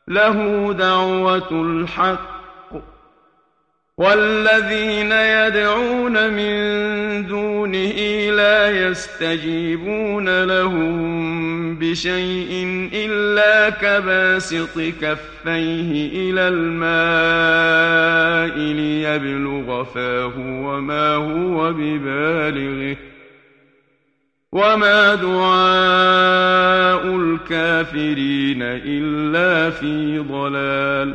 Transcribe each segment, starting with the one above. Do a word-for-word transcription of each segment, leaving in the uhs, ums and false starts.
له دعوة الحق والذين يدعون من دونه لا يستجيبون لهم بشيء إلا كباسط كفيه إلى الماء ليبلغ فاه وما هو ببالغه وما دعاء الكافرين إلا في ضلال.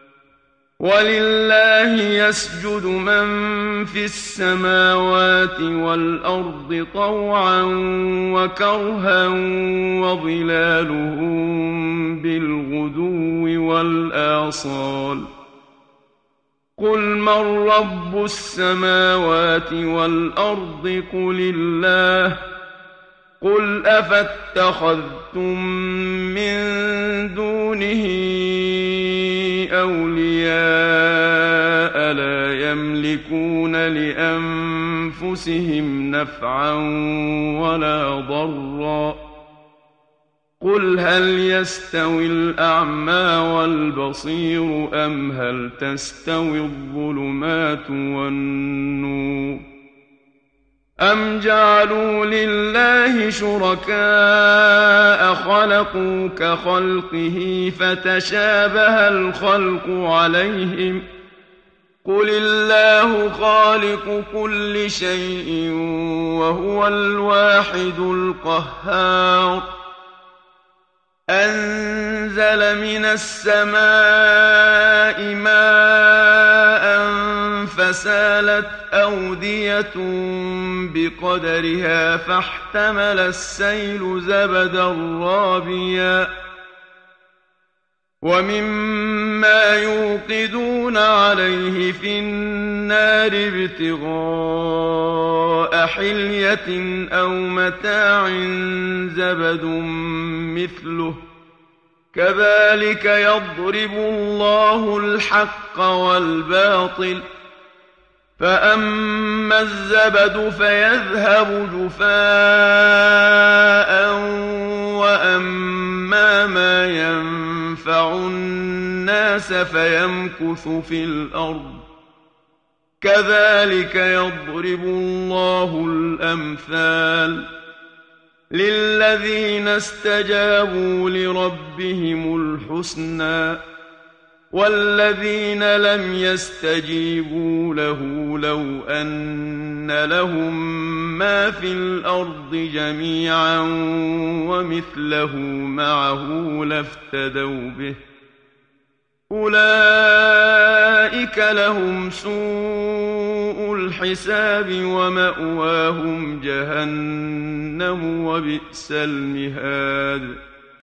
ولله يسجد من في السماوات والأرض طوعا وكرها وظلالهم بالغدو والآصال. قل من رب السماوات والأرض قل الله قل أفاتخذتم من دونه أولياء لا يملكون لأنفسهم نفعا ولا ضرا. قل هل يستوي الأعمى والبصير أم هل تستوي الظلمات والنور أم جعلوا لله شركاء خلقوا كخلقه فتشابه الخلق عليهم قل الله خالق كل شيء وهو الواحد القهار. أنزل من السماء ماء فسالت أودية بقدرها فاحتمل السيل زبدا رابيا ومما يوقدون عليه في النار ابتغاء حلية أو متاع زبد مثله كذلك يضرب الله الحق والباطل فأما الزبد فيذهب جفاء وأما ما ينفع الناس فيمكث في الأرض كذلك يضرب الله الأمثال للذين استجابوا لربهم الحسنى والذين لم يستجيبوا له لو أن لهم ما في الأرض جميعا ومثله معه لافتدوا به أولئك لهم سوء الحساب ومأواهم جهنم وبئس المهاد.